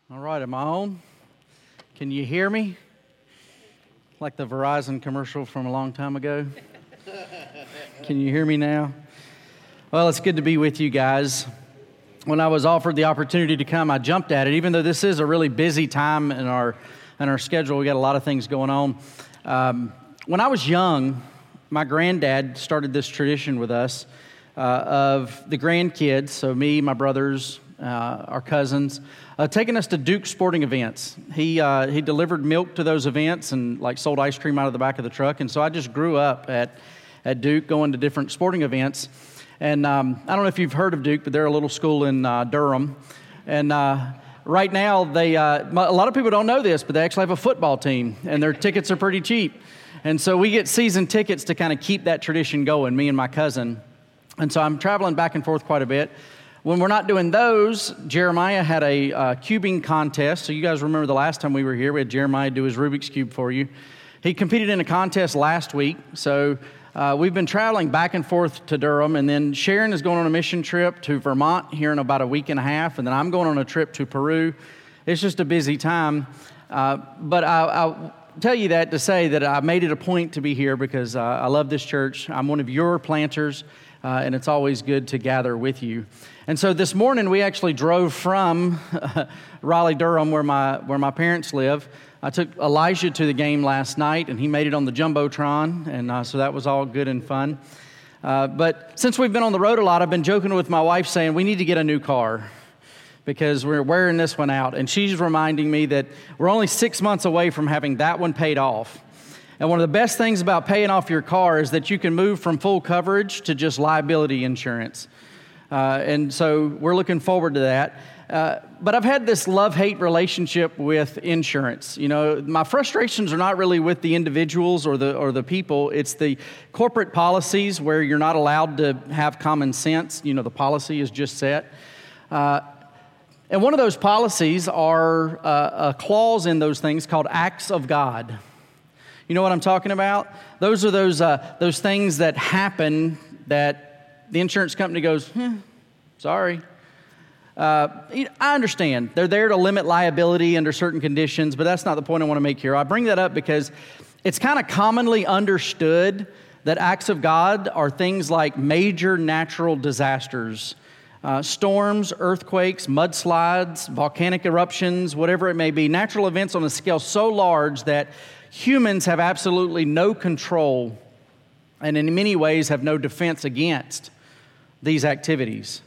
All right, am I on? Can you hear me? Like the Verizon commercial from a long time ago. Can you hear me now? Well, it's good to be with you guys. When I was offered the opportunity to come, I jumped at it, even though this is a really busy time in our schedule. We got a lot of things going on. When I was young, my granddad started this tradition with us of the grandkids, so me, my brothers, our cousins, taking us to Duke sporting events. He delivered milk to those events and sold ice cream out of the back of the truck. And so I just grew up at Duke, going to different sporting events. And I don't know if you've heard of Duke, but they're a little school in Durham. And right now, a lot of people don't know this, but they actually have a football team, and their tickets are pretty cheap. And so we get season tickets to kind of keep that tradition going, me and my cousin. And so I'm traveling back and forth quite a bit. When we're not doing those, Jeremiah had a cubing contest. So you guys remember the last time we were here, we had Jeremiah do his Rubik's Cube for you. He competed in a contest last week. So we've been traveling back and forth to Durham. And then Sharon is going on a mission trip to Vermont here in about a week and a half. And then I'm going on a trip to Peru. It's just a busy time. But I'll tell you that to say that I made it a point to be here because I love this church. I'm one of your planters. And it's always good to gather with you. And so this morning we actually drove from Raleigh, Durham, where my parents live. I took Elijah to the game last night, and he made it on the Jumbotron, and so that was all good and fun. But since we've been on the road a lot, I've been joking with my wife saying we need to get a new car because we're wearing this one out. And she's reminding me that we're only 6 months away from having that one paid off. And one of the best things about paying off your car is that you can move from full coverage to just liability insurance. And so we're looking forward to that. But I've had this love-hate relationship with insurance. You know, my frustrations are not really with the individuals or the people. It's the corporate policies where you're not allowed to have common sense. You know, the policy is just set. And one of those policies are a clause in those things called acts of God. You know what I'm talking about? Those are those things that happen that the insurance company goes, sorry. I understand. They're there to limit liability under certain conditions, but that's not the point I want to make here. I bring that up because it's kind of commonly understood that acts of God are things like major natural disasters, storms, earthquakes, mudslides, volcanic eruptions, whatever it may be, natural events on a scale so large that humans have absolutely no control and in many ways have no defense against these activities.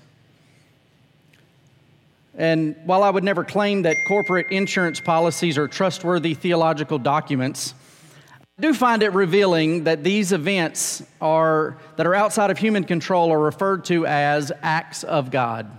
And while I would never claim that corporate insurance policies are trustworthy theological documents, I do find it revealing that these events that are outside of human control are referred to as acts of God.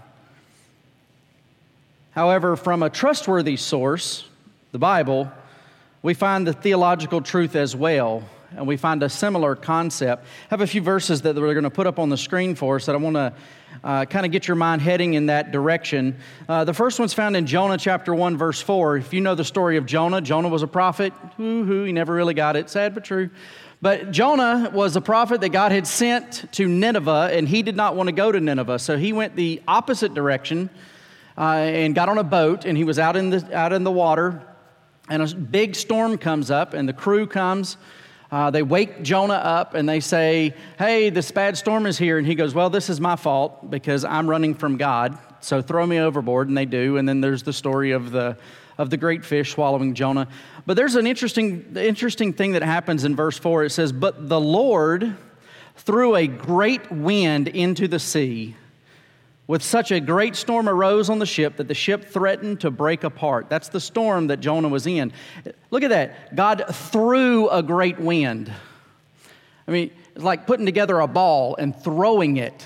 However, from a trustworthy source, the Bible, we find the theological truth as well, and we find a similar concept. I have a few verses that we're going to put up on the screen for us that I want to kind of get your mind heading in that direction. The first one's found in Jonah chapter 1, verse 4. If you know the story of Jonah, Jonah was a prophet. He never really got it. Sad but true. But Jonah was a prophet that God had sent to Nineveh, and he did not want to go to Nineveh. So he went the opposite direction and got on a boat, and he was out in the water. And a big storm comes up, and the crew comes. They wake Jonah up, and they say, hey, this bad storm is here. And he goes, well, this is my fault because I'm running from God, so throw me overboard. And they do. And then there's the story of the great fish swallowing Jonah. But there's an interesting thing that happens in verse 4. It says, but the Lord threw a great wind into the sea. With such a great storm arose on the ship that the ship threatened to break apart. That's the storm that Jonah was in. Look at that. God threw a great wind. I mean, it's like putting together a ball and throwing it.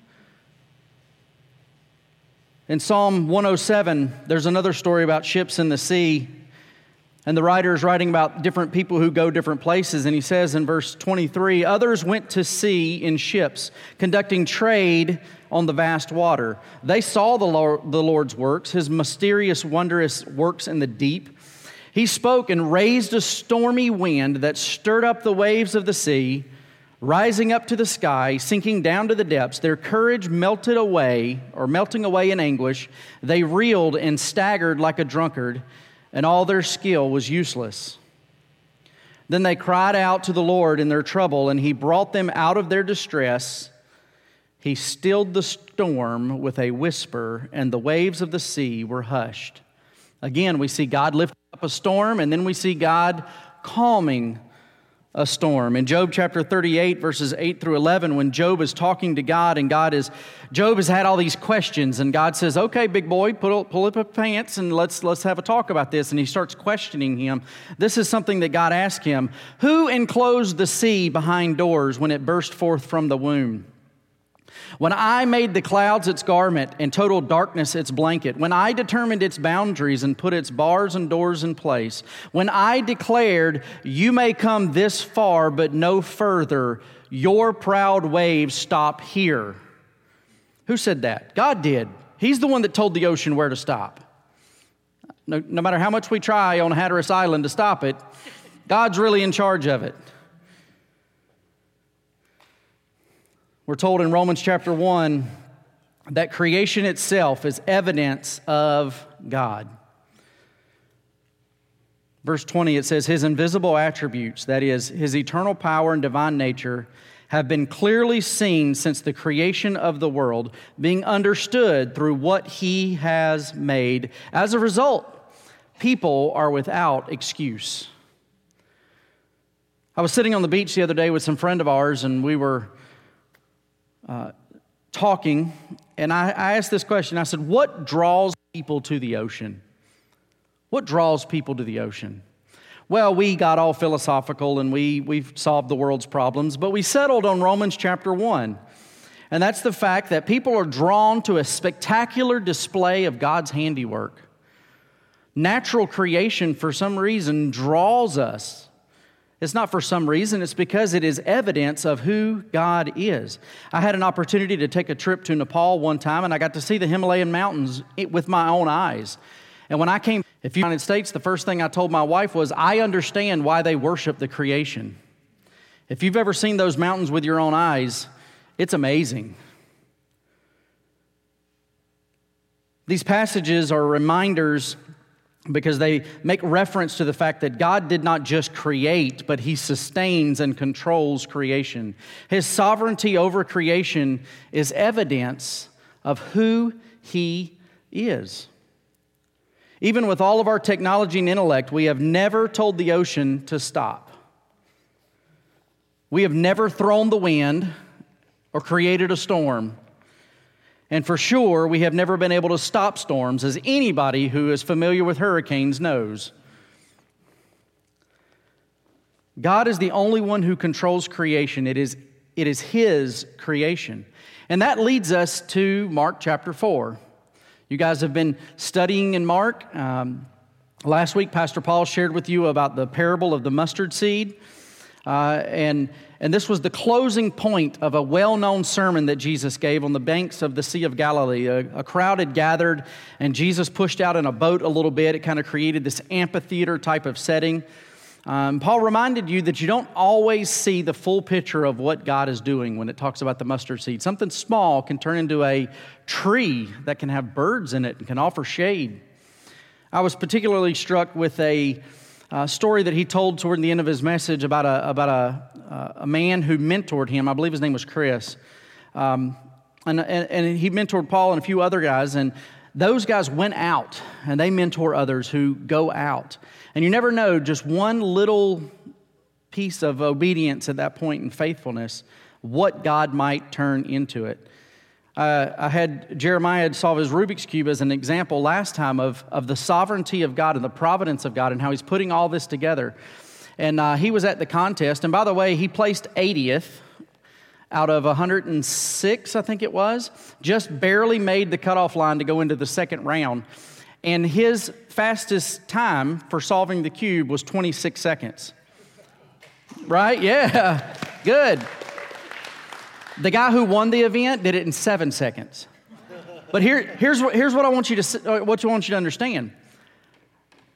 In Psalm 107, there's another story about ships in the sea. And the writer is writing about different people who go different places. And he says in verse 23, others went to sea in ships, conducting trade on the vast water. They saw the Lord's works, his mysterious, wondrous works in the deep. He spoke and raised a stormy wind that stirred up the waves of the sea. rising up to the sky, sinking down to the depths. Their courage melting away in anguish. They reeled and staggered like a drunkard, and all their skill was useless. Then they cried out to the Lord in their trouble, and He brought them out of their distress. He stilled the storm with a whisper, and the waves of the sea were hushed. Again, we see God lifting up a storm, and then we see God calming a storm. In Job chapter 38, verses 8 through 11, when Job is talking to God, and Job has had all these questions, and God says, okay, big boy, pull up your pants, and let's have a talk about this. And he starts questioning him. This is something that God asked him. Who enclosed the sea behind doors when it burst forth from the womb? When I made the clouds its garment and total darkness its blanket, when I determined its boundaries and put its bars and doors in place, when I declared, you may come this far but no further, your proud waves stop here. Who said that? God did. He's the one that told the ocean where to stop. No matter how much we try on Hatteras Island to stop it, God's really in charge of it. We're told in Romans chapter 1 that creation itself is evidence of God. Verse 20, it says, His invisible attributes, that is, His eternal power and divine nature, have been clearly seen since the creation of the world, being understood through what He has made. As a result, people are without excuse. I was sitting on the beach the other day with some friend of ours, and we were talking, and I asked this question. I said, what draws people to the ocean? What draws people to the ocean? Well, we got all philosophical, and we've solved the world's problems, but we settled on Romans chapter 1. And that's the fact that people are drawn to a spectacular display of God's handiwork. Natural creation, for some reason, draws us. It's not for some reason, it's because it is evidence of who God is. I had an opportunity to take a trip to Nepal one time, and I got to see the Himalayan mountains with my own eyes. And when I came to the United States, the first thing I told my wife was, I understand why they worship the creation. If you've ever seen those mountains with your own eyes, it's amazing. These passages are reminders because they make reference to the fact that God did not just create, but He sustains and controls creation. His sovereignty over creation is evidence of who He is. Even with all of our technology and intellect, we have never told the ocean to stop. We have never thrown the wind or created a storm. And for sure, we have never been able to stop storms, as anybody who is familiar with hurricanes knows. God is the only one who controls creation. It is His creation. And that leads us to Mark chapter 4. You guys have been studying in Mark. Last week, Pastor Paul shared with you about the parable of the mustard seed. And this was the closing point of a well-known sermon that Jesus gave on the banks of the Sea of Galilee. A crowd had gathered, and Jesus pushed out in a boat a little bit. It kind of created this amphitheater type of setting. Paul reminded you that you don't always see the full picture of what God is doing when it talks about the mustard seed. Something small can turn into a tree that can have birds in it and can offer shade. I was particularly struck with a story that he told toward the end of his message about a man who mentored him. I believe his name was Chris. And he mentored Paul and a few other guys, and those guys went out, and they mentor others who go out. And you never know, just one little piece of obedience at that point in faithfulness, what God might turn into it. I had Jeremiah solve his Rubik's Cube as an example last time of the sovereignty of God and the providence of God and how He's putting all this together. And he was at the contest. And by the way, he placed 80th out of 106, I think it was. Just barely made the cutoff line to go into the second round. And his fastest time for solving the cube was 26 seconds. Right? Yeah. Good. The guy who won the event did it in 7 seconds. But here's what I want you to understand.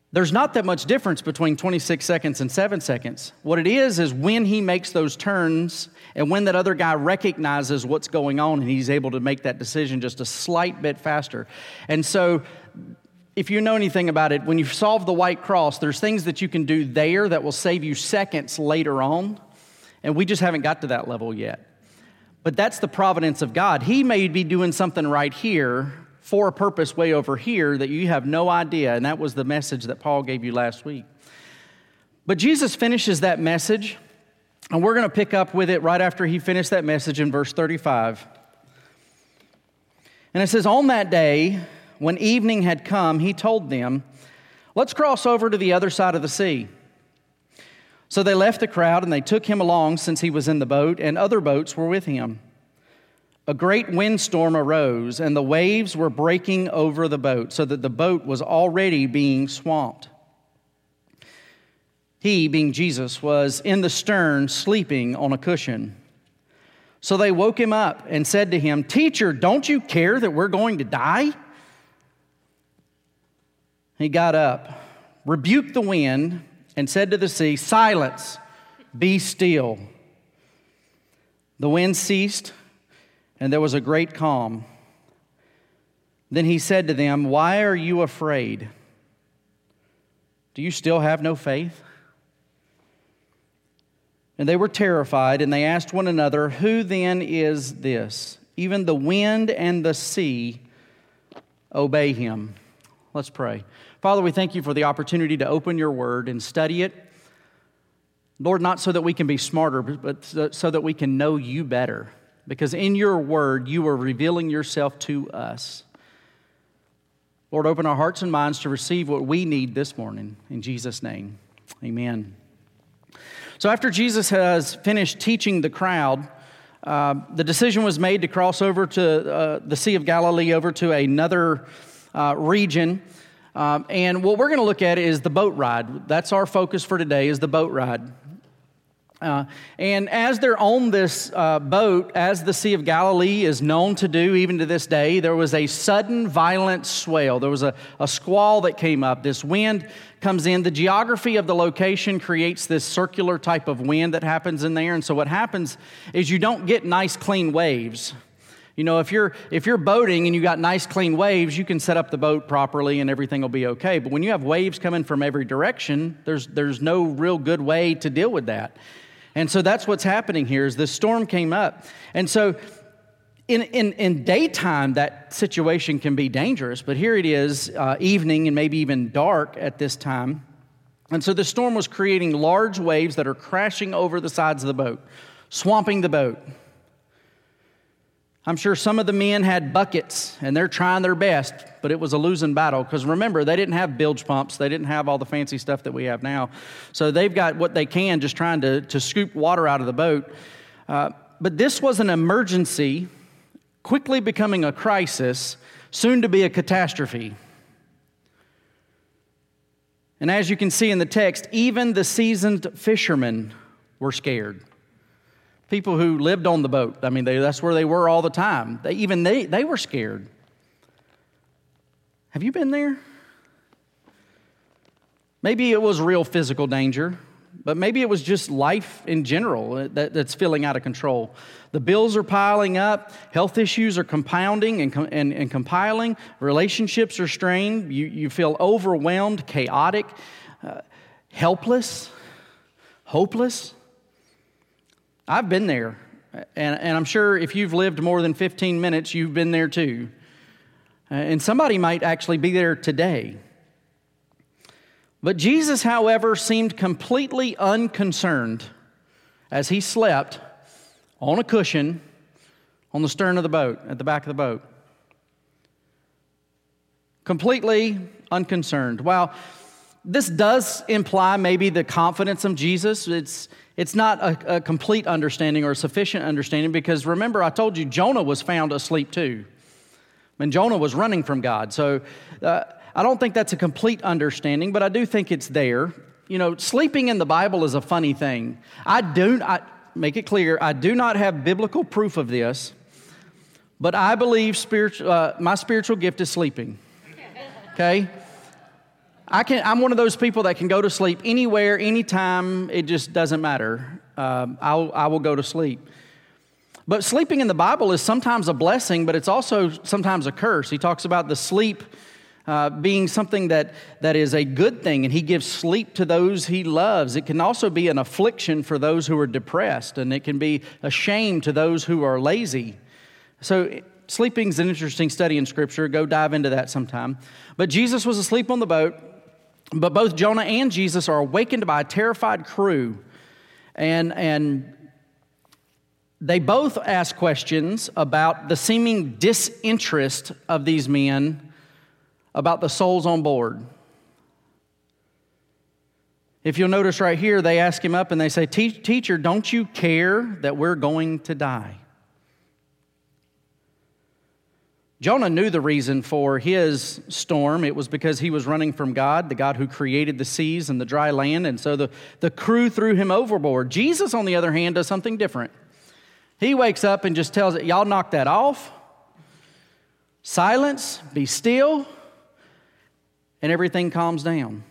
There's not that much difference between 26 seconds and 7 seconds. What it is when he makes those turns and when that other guy recognizes what's going on and he's able to make that decision just a slight bit faster. And so if you know anything about it, when you solve the white cross, there's things that you can do there that will save you seconds later on. And we just haven't got to that level yet. But that's the providence of God. He may be doing something right here for a purpose way over here that you have no idea. And that was the message that Paul gave you last week. But Jesus finishes that message, and we're going to pick up with it right after he finished that message in verse 35. And it says, on that day, when evening had come, he told them, let's cross over to the other side of the sea. So they left the crowd, and they took him along since he was in the boat, and other boats were with him. A great windstorm arose, and the waves were breaking over the boat, so that the boat was already being swamped. He, being Jesus, was in the stern, sleeping on a cushion. So they woke him up and said to him, Teacher, don't you care that we're going to die? He got up, rebuked the wind, and said to the sea, Silence, be still. The wind ceased, and there was a great calm. Then he said to them, Why are you afraid? Do you still have no faith? And they were terrified, and they asked one another, Who then is this? Even the wind and the sea obey him. Let's pray. Father, we thank you for the opportunity to open your word and study it. Lord, not so that we can be smarter, but so that we can know you better. Because in your word, you are revealing yourself to us. Lord, open our hearts and minds to receive what we need this morning. In Jesus' name, amen. So after Jesus has finished teaching the crowd, the decision was made to cross over to the Sea of Galilee, over to another region. And what we're going to look at is the boat ride. That's our focus for today, is the boat ride. And as they're on this boat, as the Sea of Galilee is known to do even to this day, there was a sudden violent swell. There was a squall that came up. This wind comes in. The geography of the location creates this circular type of wind that happens in there. And so what happens is you don't get nice, clean waves. You know, if you're boating and you got nice, clean waves, you can set up the boat properly and everything will be okay. But when you have waves coming from every direction, there's no real good way to deal with that. And so that's what's happening here is this storm came up. And so in daytime, that situation can be dangerous. But here it is evening and maybe even dark at this time. And so the storm was creating large waves that are crashing over the sides of the boat, swamping the boat. I'm sure some of the men had buckets, and they're trying their best, but it was a losing battle. Because remember, they didn't have bilge pumps. They didn't have all the fancy stuff that we have now. So they've got what they can, just trying to scoop water out of the boat. But this was an emergency, quickly becoming a crisis, soon to be a catastrophe. And as you can see in the text, even the seasoned fishermen were scared. People who lived on the boat, I mean, that's where they were all the time. They were scared. Have you been there? Maybe it was real physical danger, but maybe it was just life in general that's feeling out of control. The bills are piling up, health issues are compounding and compiling, relationships are strained, you feel overwhelmed, chaotic, helpless, hopeless. I've been there, and I'm sure if you've lived more than 15 minutes, you've been there too. And somebody might actually be there today. But Jesus, however, seemed completely unconcerned as he slept on a cushion on the stern of the boat, at the back of the boat. Completely unconcerned. While this does imply maybe the confidence of Jesus, it's not a complete understanding or a sufficient understanding because remember, I told you Jonah was found asleep too. And Jonah was running from God. So I don't think that's a complete understanding, but I do think it's there. You know, sleeping in the Bible is a funny thing. I make it clear, I do not have biblical proof of this, but I believe my spiritual gift is sleeping. Okay? I'm one of those people that can go to sleep anywhere, anytime. It just doesn't matter. I will go to sleep. But sleeping in the Bible is sometimes a blessing, but it's also sometimes a curse. He talks about the sleep being something that is a good thing, and he gives sleep to those he loves. It can also be an affliction for those who are depressed, and it can be a shame to those who are lazy. So sleeping is an interesting study in Scripture. Go dive into that sometime. But Jesus was asleep on the boat, but both Jonah and Jesus are awakened by a terrified crew, and they both ask questions about the seeming disinterest of these men about the souls on board. If you'll notice right here, they ask him up and they say, "Teacher, don't you care that we're going to die?" Jonah knew the reason for his storm. It was because he was running from God, the God who created the seas and the dry land, and so the crew threw him overboard. Jesus, on the other hand, does something different. He wakes up and just tells it, "Y'all knock that off. Silence, be still," and everything calms down.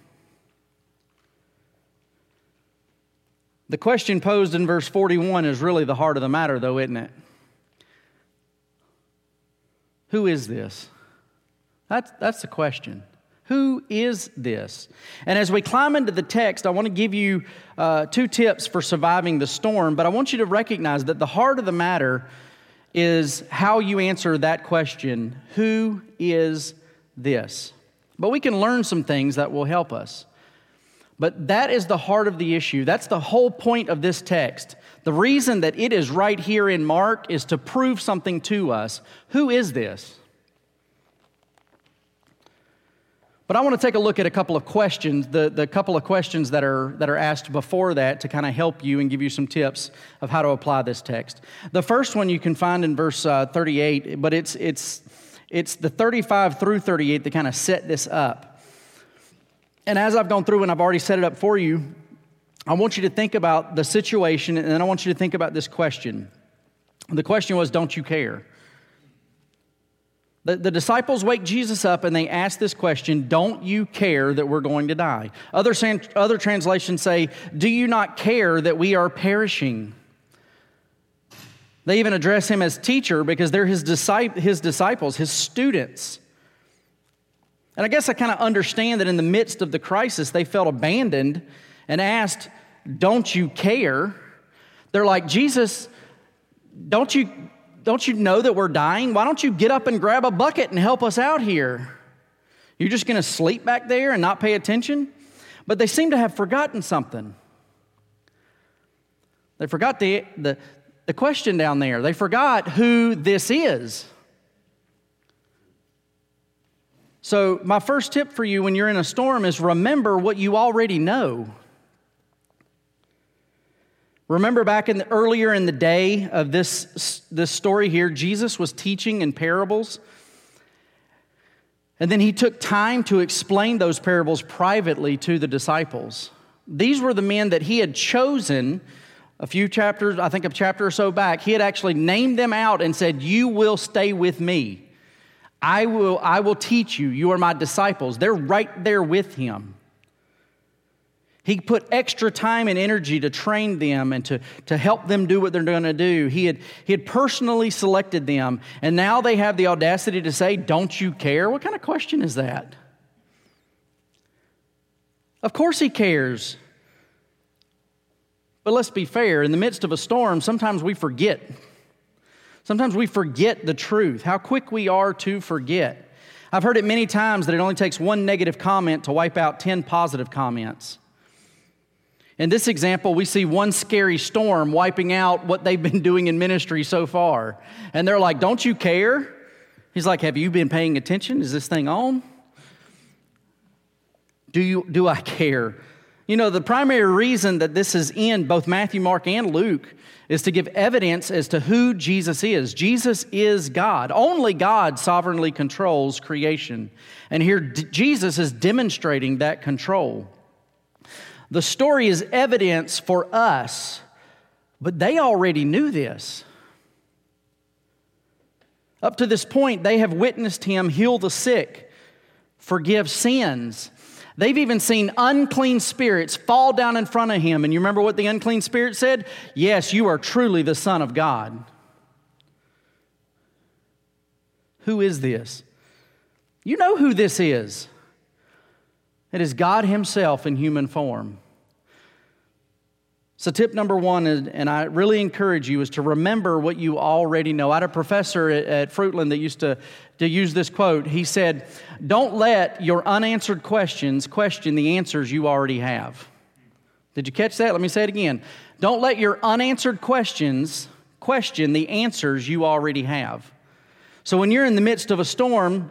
The question posed in verse 41 is really the heart of the matter, though, isn't it? Who is this? That's the question. Who is this? And as we climb into the text, I want to give you 2 tips for surviving the storm, but I want you to recognize that the heart of the matter is how you answer that question. Who is this? But we can learn some things that will help us. But that is the heart of the issue. That's the whole point of this text. The reason that it is right here in Mark is to prove something to us. Who is this? But I want to take a look at a couple of questions, the couple of questions that are asked before that to kind of help you and give you some tips of how to apply this text. The first one you can find in verse 38, but it's the 35 through 38 that kind of set this up. And as I've gone through and I've already set it up for you, I want you to think about the situation, and then I want you to think about this question. The question was, don't you care? The disciples wake Jesus up and they ask this question, don't you care that we're going to die? Other translations say, do you not care that we are perishing? They even address him as teacher because they're his disciples, his students. And I guess I kind of understand that in the midst of the crisis, they felt abandoned and asked, don't you care? They're like, Jesus, don't you know that we're dying? Why don't you get up and grab a bucket and help us out here? You're just going to sleep back there and not pay attention? But they seem to have forgotten something. They forgot the question down there. They forgot who this is. So my first tip for you when you're in a storm is remember what you already know. Remember back earlier in the day of this story here, Jesus was teaching in parables. And then he took time to explain those parables privately to the disciples. These were the men that he had chosen a few chapters, I think a chapter or so back. He had actually named them out and said, you will stay with me. I will teach you. You are my disciples. They're right there with him. He put extra time and energy to train them and to help them do what they're going to do. He had personally selected them, and now they have the audacity to say, don't you care? What kind of question is that? Of course he cares. But let's be fair. In the midst of a storm, sometimes we forget. Sometimes we forget the truth, how quick we are to forget. I've heard it many times that it only takes one negative comment to wipe out 10 positive comments. In this example, we see one scary storm wiping out what they've been doing in ministry so far. And they're like, don't you care? He's like, have you been paying attention? Is this thing on? Do I care? You know, the primary reason that this is in both Matthew, Mark, and Luke is to give evidence as to who Jesus is. Jesus is God. Only God sovereignly controls creation. And here Jesus is demonstrating that control. The story is evidence for us, but they already knew this. Up to this point, they have witnessed him heal the sick, forgive sins. They've even seen unclean spirits fall down in front of him. And you remember what the unclean spirit said? Yes, you are truly the Son of God. Who is this? You know who this is. It is God himself in human form. So tip number one, and I really encourage you, is to remember what you already know. I had a professor at Fruitland that used to use this quote. He said, don't let your unanswered questions question the answers you already have. Did you catch that? Let me say it again. Don't let your unanswered questions question the answers you already have. So when you're in the midst of a storm,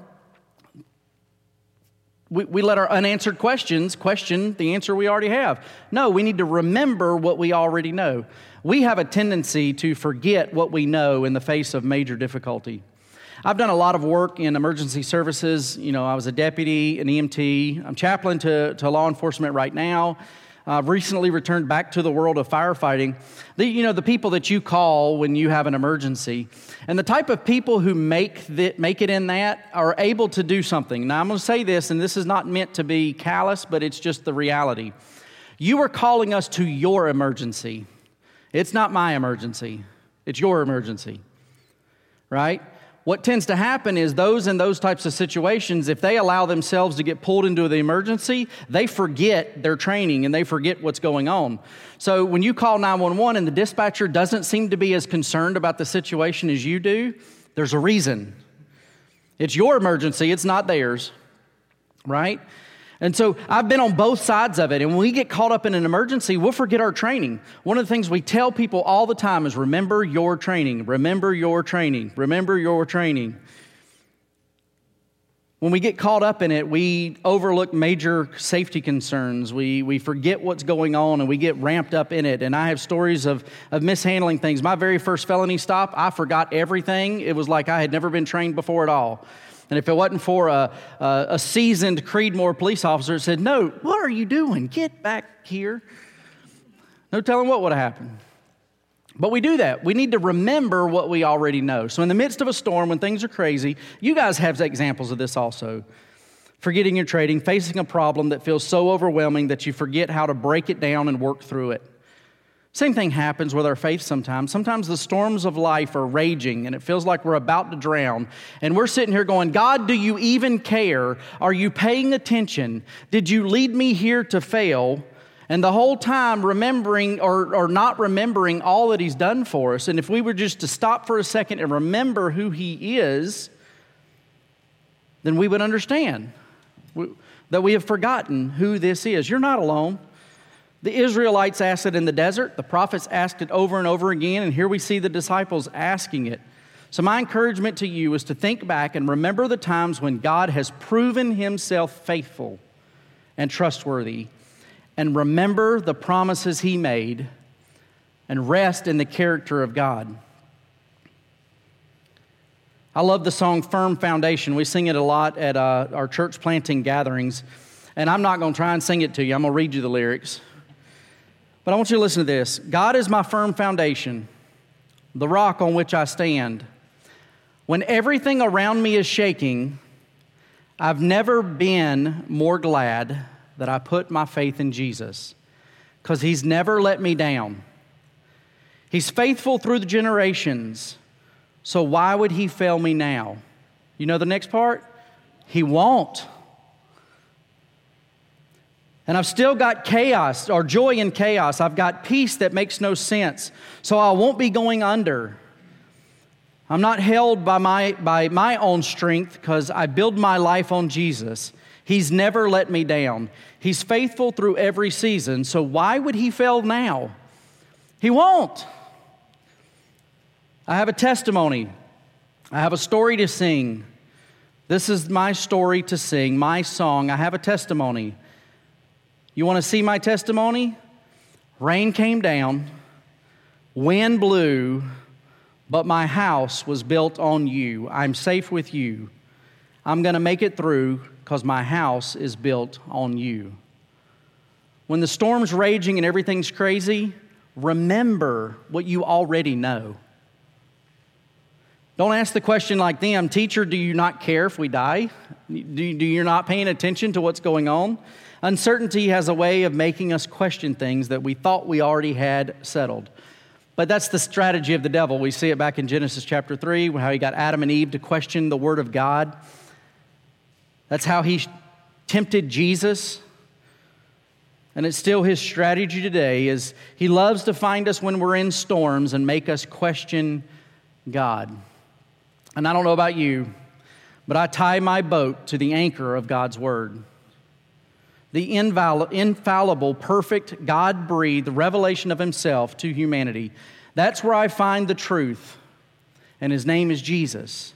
we let our unanswered questions question the answer we already have. No, we need to remember what we already know. We have a tendency to forget what we know in the face of major difficulty. I've done a lot of work in emergency services. You know, I was a deputy, an EMT. I'm chaplain to law enforcement right now. I've recently returned back to the world of firefighting. The people that you call when you have an emergency. And the type of people who make it in that are able to do something. Now, I'm going to say this, and this is not meant to be callous, but it's just the reality. You are calling us to your emergency. It's not my emergency. It's your emergency, right? What tends to happen is those in those types of situations, if they allow themselves to get pulled into the emergency, they forget their training and they forget what's going on. So when you call 911 and the dispatcher doesn't seem to be as concerned about the situation as you do, there's a reason. It's your emergency, it's not theirs, right? And so I've been on both sides of it. And when we get caught up in an emergency, we'll forget our training. One of the things we tell people all the time is remember your training, remember your training, remember your training. When we get caught up in it, we overlook major safety concerns. We forget what's going on and we get ramped up in it. And I have stories of mishandling things. My very first felony stop, I forgot everything. It was like I had never been trained before at all. And if it wasn't for a seasoned Creedmoor police officer that said, no, what are you doing? Get back here. No telling what would have happened. But we do that. We need to remember what we already know. So in the midst of a storm, when things are crazy, you guys have examples of this also. Forgetting your trading, facing a problem that feels so overwhelming that you forget how to break it down and work through it. Same thing happens with our faith sometimes. Sometimes the storms of life are raging and it feels like we're about to drown. And we're sitting here going, God, do you even care? Are you paying attention? Did you lead me here to fail? And the whole time remembering or not remembering all that he's done for us. And if we were just to stop for a second and remember who he is, then we would understand that we have forgotten who this is. You're not alone. The Israelites asked it in the desert. The prophets asked it over and over again. And here we see the disciples asking it. So my encouragement to you is to think back and remember the times when God has proven himself faithful and trustworthy. And remember the promises he made and rest in the character of God. I love the song Firm Foundation. We sing it a lot at our church planting gatherings. And I'm not going to try and sing it to you. I'm going to read you the lyrics. But I want you to listen to this. God is my firm foundation, the rock on which I stand. When everything around me is shaking, I've never been more glad that I put my faith in Jesus, because he's never let me down. He's faithful through the generations, so why would he fail me now? You know the next part? He won't. And I've still got chaos or joy in chaos. I've got peace that makes no sense, so I won't be going under. I'm not held by my own strength because I build my life on Jesus. He's never let me down. He's faithful through every season, so why would he fail now? He won't. I have a testimony. I have a story to sing. This is my story to sing, my song. I have a testimony. You want to see my testimony? Rain came down, wind blew, but my house was built on you. I'm safe with you. I'm going to make it through because my house is built on you. When the storm's raging and everything's crazy, remember what you already know. Don't ask the question like them, teacher, do you not care if we die? Do you not paying attention to what's going on? Uncertainty has a way of making us question things that we thought we already had settled. But that's the strategy of the devil. We see it back in Genesis chapter 3, how he got Adam and Eve to question the Word of God. That's how he tempted Jesus. And it's still his strategy today, is he loves to find us when we're in storms and make us question God. And I don't know about you, but I tie my boat to the anchor of God's Word. The infallible, perfect, God-breathed revelation of himself to humanity. That's where I find the truth, and his name is Jesus.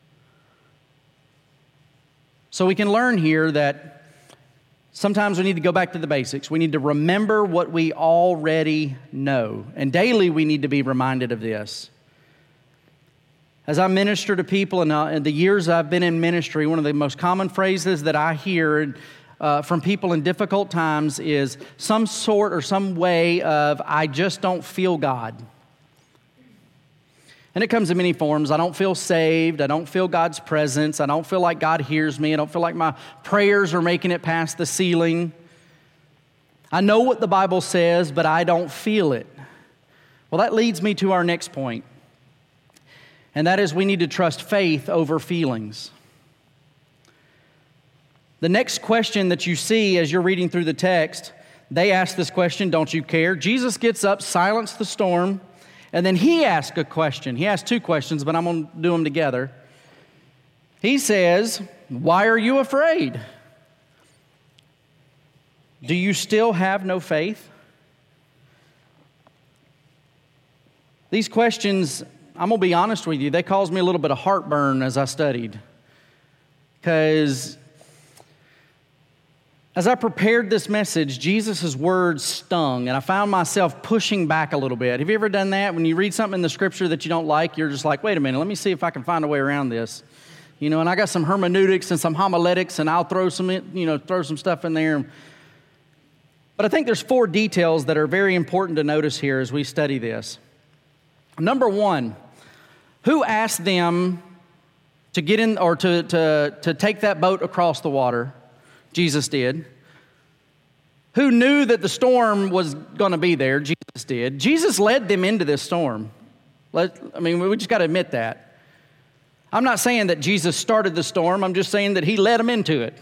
So we can learn here that sometimes we need to go back to the basics. We need to remember what we already know, and daily we need to be reminded of this. As I minister to people in the years I've been in ministry, one of the most common phrases that I hear from people in difficult times is some sort or some way of, I just don't feel God. And it comes in many forms. I don't feel saved. I don't feel God's presence. I don't feel like God hears me. I don't feel like my prayers are making it past the ceiling. I know what the Bible says, but I don't feel it. Well, that leads me to our next point. And that is we need to trust faith over feelings. The next question that you see as you're reading through the text, they ask this question, don't you care? Jesus gets up, silenced the storm, and then he asks a question. He asks two questions, but I'm going to do them together. He says, why are you afraid? Do you still have no faith? These questions, I'm going to be honest with you, they caused me a little bit of heartburn as I studied. Because as I prepared this message, Jesus' words stung, and I found myself pushing back a little bit. Have you ever done that? When you read something in the Scripture that you don't like, you're just like, wait a minute, let me see if I can find a way around this. You know, and I got some hermeneutics and some homiletics, and I'll throw some stuff in there. But I think there's 4 details that are very important to notice here as we study this. Number 1, who asked them to get in or to take that boat across the water? Jesus did. Who knew that the storm was going to be there? Jesus did. Jesus led them into this storm. We just got to admit that. I'm not saying that Jesus started the storm. I'm just saying that he led them into it.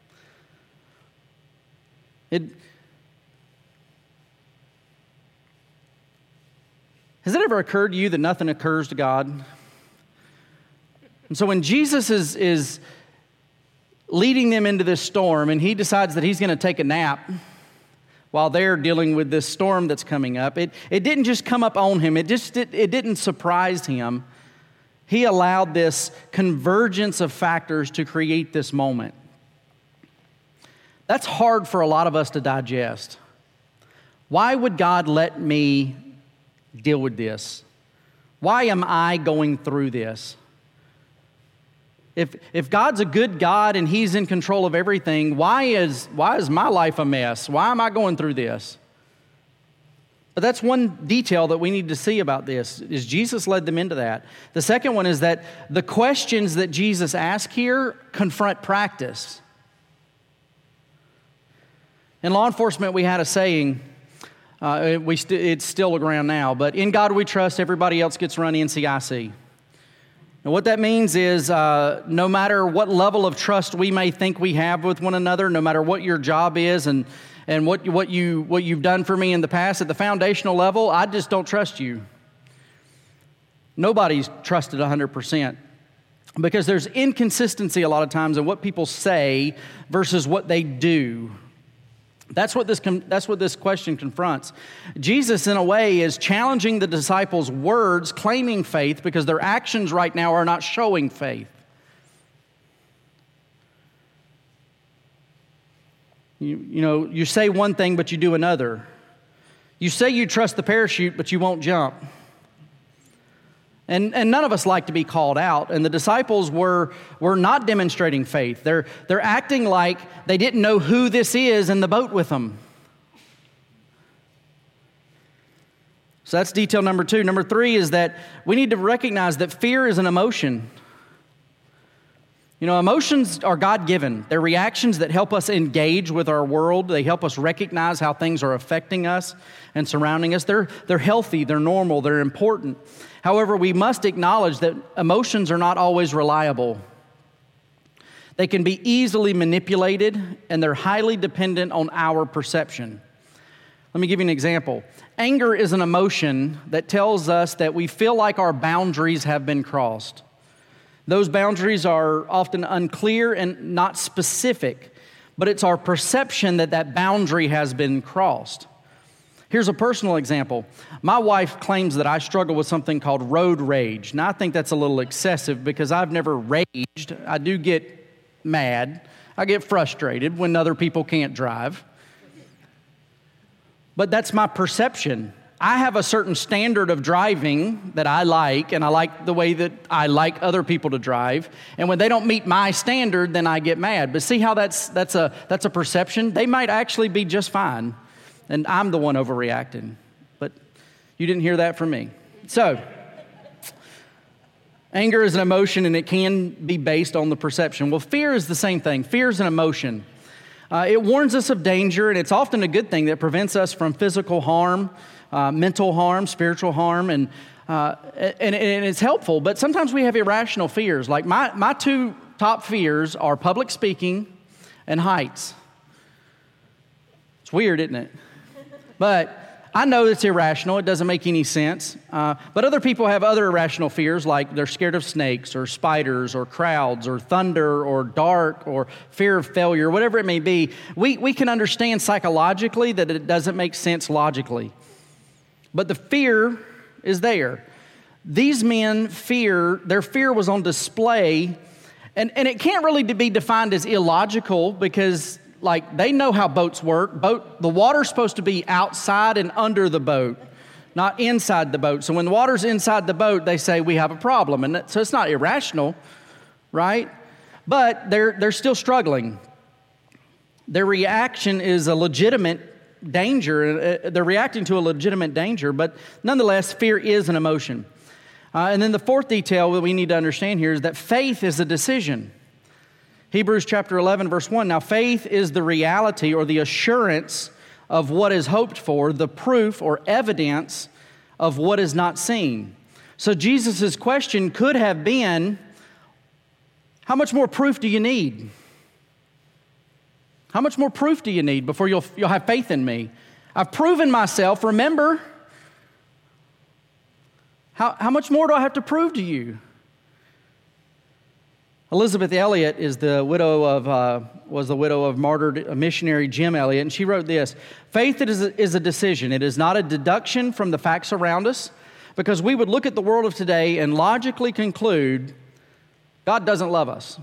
Has it ever occurred to you that nothing occurs to God? And so when Jesus is leading them into this storm and he decides that he's going to take a nap while they're dealing with this storm that's coming up, it didn't just come up on him. It didn't surprise him. He allowed this convergence of factors to create this moment. That's hard for a lot of us to digest. Why would God let me deal with this? Why am I going through this? If God's a good God and he's in control of everything, why is my life a mess? Why am I going through this? But that's one detail that we need to see about this, is Jesus led them into that. The second one is that the questions that Jesus asked here confront practice. In law enforcement, we had a saying, it's still around now, but in God we trust, everybody else gets run NCIC. And what that means is no matter what level of trust we may think we have with one another, no matter what your job is and what you've done for me in the past, at the foundational level, I just don't trust you. Nobody's trusted 100%. Because there's inconsistency a lot of times in what people say versus what they do. That's what this question confronts. Jesus, in a way, is challenging the disciples' words, claiming faith, because their actions right now are not showing faith. You say one thing, but you do another. You say you trust the parachute, but you won't jump. And none of us like to be called out. And the disciples were not demonstrating faith. They're acting like they didn't know who this is in the boat with them. So that's detail number 2. Number 3 is that we need to recognize that fear is an emotion. Emotions are God-given. They're reactions that help us engage with our world. They help us recognize how things are affecting us and surrounding us. They're healthy, they're normal, they're important. However, we must acknowledge that emotions are not always reliable. They can be easily manipulated, and they're highly dependent on our perception. Let me give you an example. Anger is an emotion that tells us that we feel like our boundaries have been crossed. Those boundaries are often unclear and not specific, but it's our perception that that boundary has been crossed. Here's a personal example. My wife claims that I struggle with something called road rage. Now, I think that's a little excessive because I've never raged. I do get mad. I get frustrated when other people can't drive. But that's my perception. I have a certain standard of driving that I like, and I like the way that I like other people to drive. And when they don't meet my standard, then I get mad. But see how that's a perception? They might actually be just fine, and I'm the one overreacting. But you didn't hear that from me. So, anger is an emotion, and it can be based on the perception. Well, fear is the same thing. Fear is an emotion. It warns us of danger, and it's often a good thing that prevents us from physical harm, mental harm, spiritual harm, and it's helpful. But sometimes we have irrational fears. Like my 2 top fears are public speaking and heights. It's weird, isn't it? But I know it's irrational. It doesn't make any sense. But other people have other irrational fears, like they're scared of snakes or spiders or crowds or thunder or dark or fear of failure, whatever it may be. We can understand psychologically that it doesn't make sense logically. But the fear is there. These men their fear was on display, and it can't really be defined as illogical because they know how boats work. The water's supposed to be outside and under the boat, not inside the boat. So when the water's inside the boat, they say we have a problem. And so it's not irrational, right? But they're still struggling. Their reaction is a legitimate danger. They're reacting to a legitimate danger, but nonetheless, fear is an emotion. And then the 4th detail that we need to understand here is that faith is a decision. Hebrews chapter 11, verse 1. Now, faith is the reality or the assurance of what is hoped for, the proof or evidence of what is not seen. So Jesus' question could have been, how much more proof do you need? How much more proof do you need before you'll have faith in me? I've proven myself. Remember, how much more do I have to prove to you? Elizabeth Elliot was the widow of martyred missionary Jim Elliot, and she wrote this: faith is a decision. It is not a deduction from the facts around us, because we would look at the world of today and logically conclude God doesn't love us.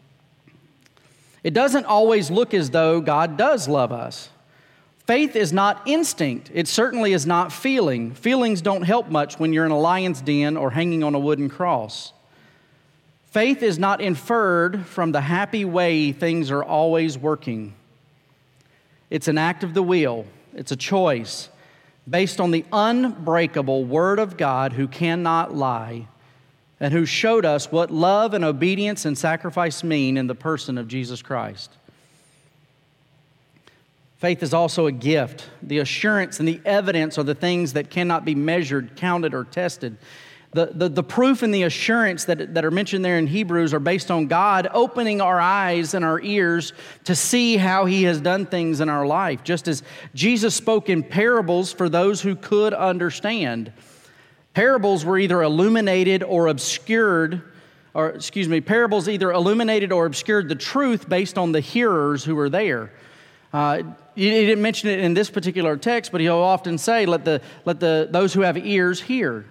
It doesn't always look as though God does love us. Faith is not instinct. It certainly is not feeling. Feelings don't help much when you're in a lion's den or hanging on a wooden cross. Faith is not inferred from the happy way things are always working. It's an act of the will. It's a choice based on the unbreakable Word of God who cannot lie and who showed us what love and obedience and sacrifice mean in the person of Jesus Christ. Faith is also a gift. The assurance and the evidence are the things that cannot be measured, counted, or tested. The proof and the assurance that are mentioned there in Hebrews are based on God opening our eyes and our ears to see how He has done things in our life, just as Jesus spoke in parables for those who could understand. Parables were either illuminated or obscured, parables either illuminated or obscured the truth based on the hearers who were there. He didn't mention it in this particular text, but he'll often say, let those who have ears hear.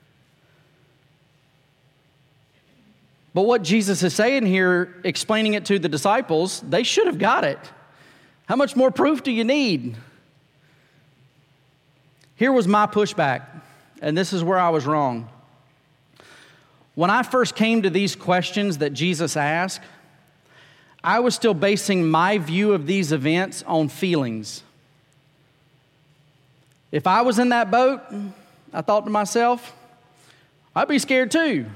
But what Jesus is saying here, explaining it to the disciples, they should have got it. How much more proof do you need? Here was my pushback, and this is where I was wrong. When I first came to these questions that Jesus asked, I was still basing my view of these events on feelings. If I was in that boat, I thought to myself, I'd be scared too.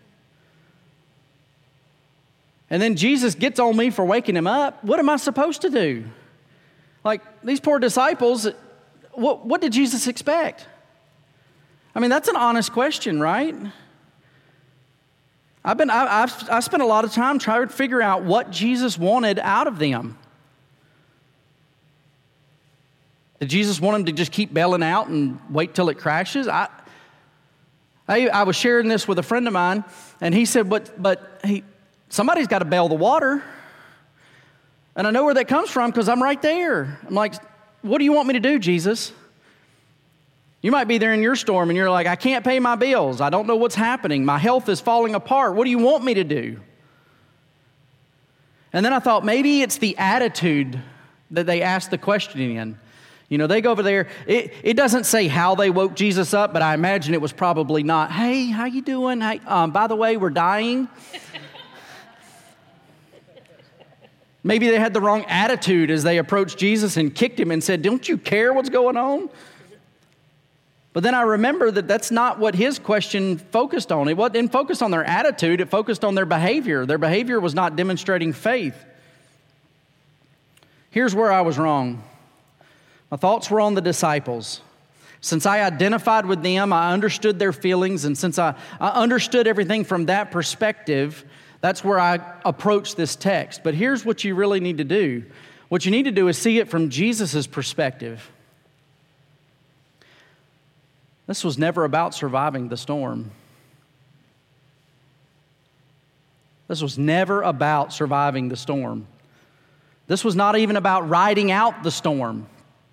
And then Jesus gets on me for waking him up. What am I supposed to do? Like, these poor disciples, what did Jesus expect? I mean, that's an honest question, right? I've spent a lot of time trying to figure out what Jesus wanted out of them. Did Jesus want them to just keep bailing out and wait till it crashes? I was sharing this with a friend of mine, and he said, somebody's got to bail the water. And I know where that comes from because I'm right there. I'm like, what do you want me to do, Jesus? You might be there in your storm and you're like, I can't pay my bills. I don't know what's happening. My health is falling apart. What do you want me to do? And then I thought maybe it's the attitude that they asked the question in. You know, they go over there. It doesn't say how they woke Jesus up, but I imagine it was probably not, hey, how you doing? Hey, by the way, we're dying. Maybe they had the wrong attitude as they approached Jesus and kicked him and said, don't you care what's going on? But then I remember that that's not what his question focused on. It didn't focus on their attitude. It focused on their behavior. Their behavior was not demonstrating faith. Here's where I was wrong. My thoughts were on the disciples. Since I identified with them, I understood their feelings, and since I understood everything from that perspective, that's where I approach this text. But here's what you really need to do. What you need to do is see it from Jesus' perspective. This was never about surviving the storm. This was never about surviving the storm. This was not even about riding out the storm.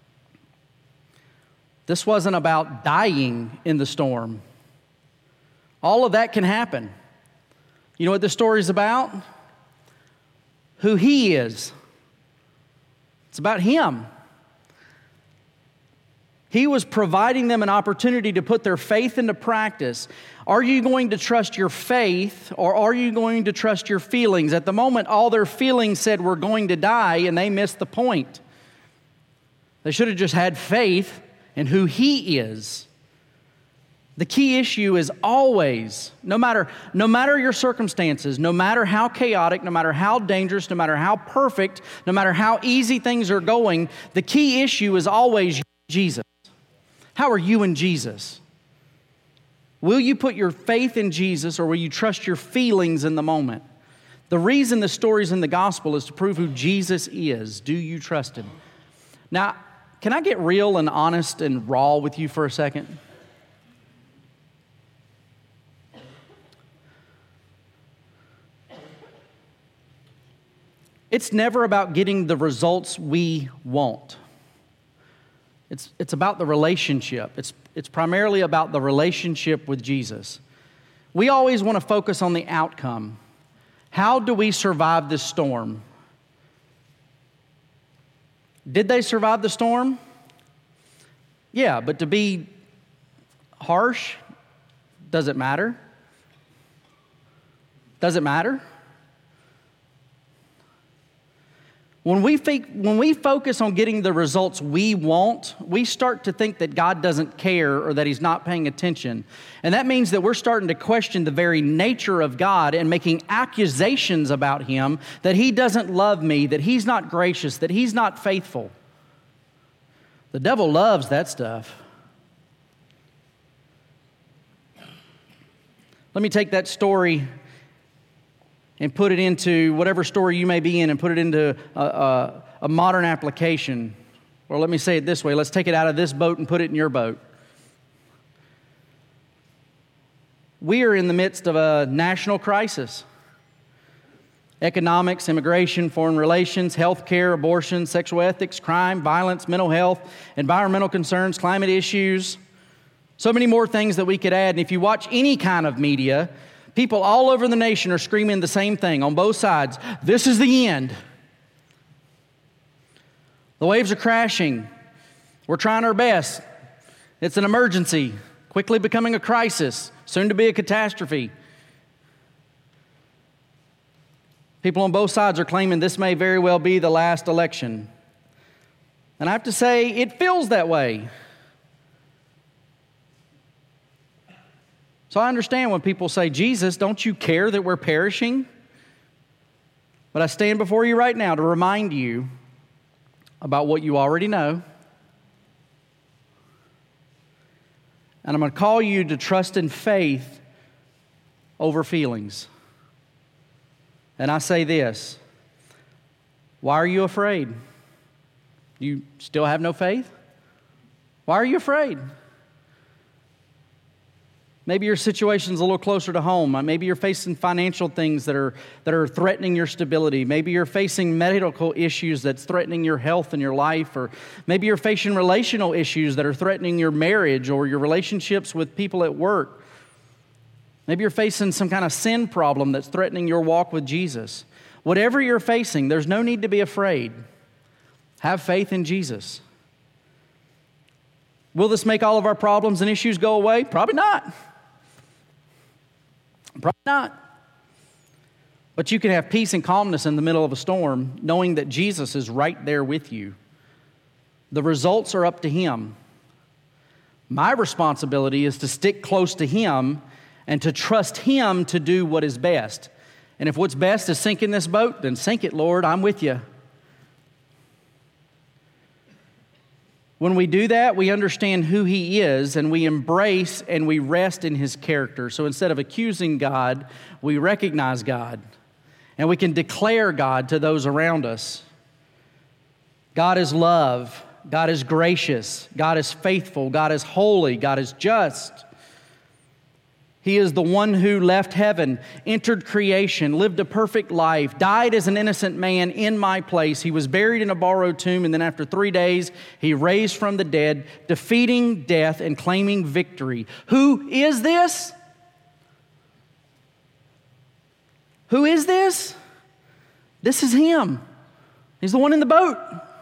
This wasn't about dying in the storm. All of that can happen. You know what this story is about? Who he is. It's about him. He was providing them an opportunity to put their faith into practice. Are you going to trust your faith or are you going to trust your feelings? At the moment, all their feelings said we're going to die, and they missed the point. They should have just had faith in who he is. The key issue is always, no matter your circumstances, no matter how chaotic, no matter how dangerous, no matter how perfect, no matter how easy things are going, the key issue is always Jesus. How are you in Jesus? Will you put your faith in Jesus or will you trust your feelings in the moment? The reason the story's in the gospel is to prove who Jesus is. Do you trust him? Now, can I get real and honest and raw with you for a second? It's never about getting the results we want. It's about the relationship. It's primarily about the relationship with Jesus. We always want to focus on the outcome. How do we survive this storm? Did they survive the storm? Yeah, but to be harsh, does it matter? Does it matter? When we focus on getting the results we want, we start to think that God doesn't care or that he's not paying attention. And that means that we're starting to question the very nature of God and making accusations about him that he doesn't love me, that he's not gracious, that he's not faithful. The devil loves that stuff. Let me take that story and put it into whatever story you may be in and put it into a modern application. Or let me say it this way. Let's take it out of this boat and put it in your boat. We are in the midst of a national crisis. Economics, immigration, foreign relations, healthcare, abortion, sexual ethics, crime, violence, mental health, environmental concerns, climate issues. So many more things that we could add. And if you watch any kind of media, people all over the nation are screaming the same thing on both sides. This is the end. The waves are crashing. We're trying our best. It's an emergency, quickly becoming a crisis, soon to be a catastrophe. People on both sides are claiming this may very well be the last election. And I have to say, it feels that way. So I understand when people say, Jesus, don't you care that we're perishing? But I stand before you right now to remind you about what you already know. And I'm going to call you to trust in faith over feelings. And I say this, why are you afraid? You still have no faith? Why are you afraid? Maybe your situation's a little closer to home. Maybe you're facing financial things that are threatening your stability. Maybe you're facing medical issues that's threatening your health and your life. Or maybe you're facing relational issues that are threatening your marriage or your relationships with people at work. Maybe you're facing some kind of sin problem that's threatening your walk with Jesus. Whatever you're facing, there's no need to be afraid. Have faith in Jesus. Will this make all of our problems and issues go away? Probably not. Probably not. But you can have peace and calmness in the middle of a storm, knowing that Jesus is right there with you. The results are up to Him. My responsibility is to stick close to Him and to trust Him to do what is best. And if what's best is sinking this boat, then sink it, Lord. I'm with you. When we do that, we understand who He is, and we embrace and we rest in His character. So instead of accusing God, we recognize God, and we can declare God to those around us. God is love. God is gracious. God is faithful. God is holy. God is just. He is the one who left heaven, entered creation, lived a perfect life, died as an innocent man in my place. He was buried in a borrowed tomb, and then after 3 days, He raised from the dead, defeating death and claiming victory. Who is this? Who is this? This is Him. He's the one in the boat.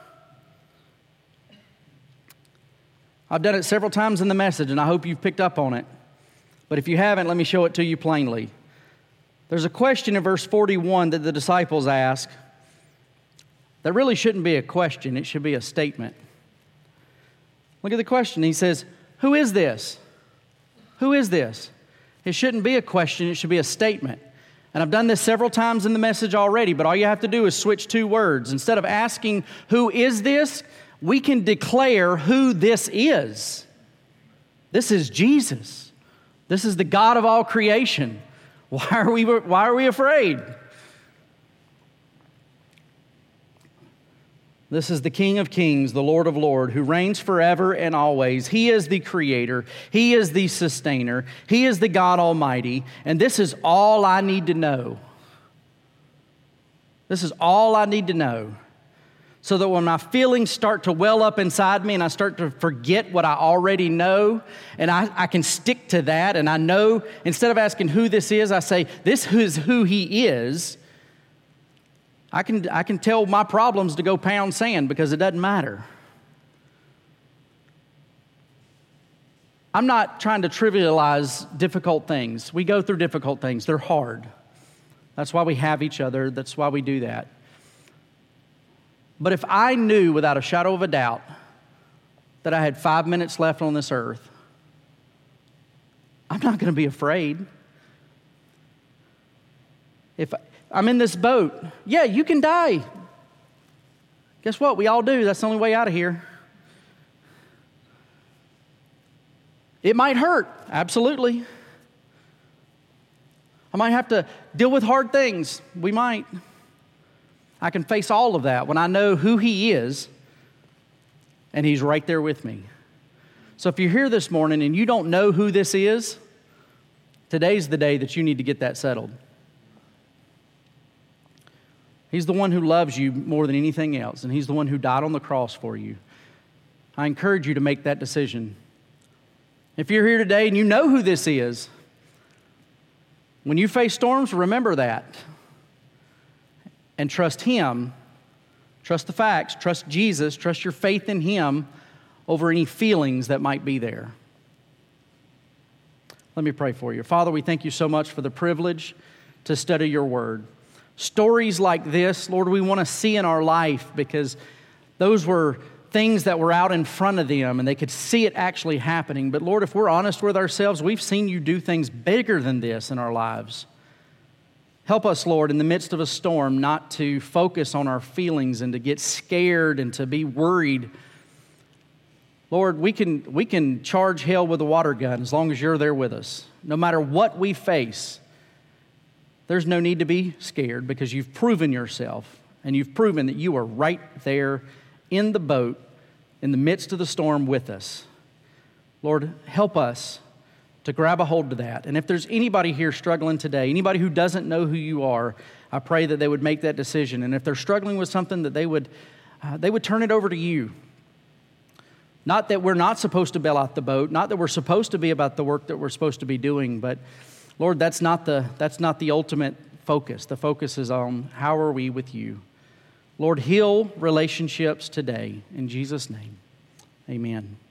I've done it several times in the message, and I hope you've picked up on it. But if you haven't, let me show it to you plainly. There's a question in verse 41 that the disciples ask that really shouldn't be a question. It should be a statement. Look at the question. He says, who is this? Who is this? It shouldn't be a question. It should be a statement. And I've done this several times in the message already, but all you have to do is switch two words. Instead of asking, who is this? We can declare who this is. This is Jesus. This is the God of all creation. Why are we afraid? This is the King of Kings, the Lord of Lords, who reigns forever and always. He is the Creator. He is the Sustainer. He is the God Almighty. And this is all I need to know. This is all I need to know. So that when my feelings start to well up inside me and I start to forget what I already know, and I can stick to that, and I know, instead of asking who this is, I say, this is who He is. I can tell my problems to go pound sand because it doesn't matter. I'm not trying to trivialize difficult things. We go through difficult things. They're hard. That's why we have each other. That's why we do that. But if I knew without a shadow of a doubt that I had 5 minutes left on this earth, I'm not going to be afraid. If I'm in this boat, yeah, you can die. Guess what? We all do. That's the only way out of here. It might hurt. Absolutely. I might have to deal with hard things. We might. I can face all of that when I know who He is and He's right there with me. So if you're here this morning and you don't know who this is, today's the day that you need to get that settled. He's the one who loves you more than anything else, and He's the one who died on the cross for you. I encourage you to make that decision. If you're here today and you know who this is, when you face storms, remember that. And trust Him, trust the facts, trust Jesus, trust your faith in Him over any feelings that might be there. Let me pray for you. Father, we thank You so much for the privilege to study Your Word. Stories like this, Lord, we want to see in our life because those were things that were out in front of them and they could see it actually happening. But Lord, if we're honest with ourselves, we've seen you do things bigger than this in our lives. Help us, Lord, in the midst of a storm, not to focus on our feelings and to get scared and to be worried. Lord, we can charge hell with a water gun as long as you're there with us. No matter what we face, there's no need to be scared because you've proven yourself and you've proven that you are right there in the boat in the midst of the storm with us. Lord, help us to grab a hold of that. And if there's anybody here struggling today, anybody who doesn't know who you are, I pray that they would make that decision. And if they're struggling with something, that they would turn it over to you. Not that we're not supposed to bail out the boat, not that we're supposed to be about the work that we're supposed to be doing, but Lord, that's not the ultimate focus. The focus is on how are we with you. Lord, heal relationships today. In Jesus' name, amen.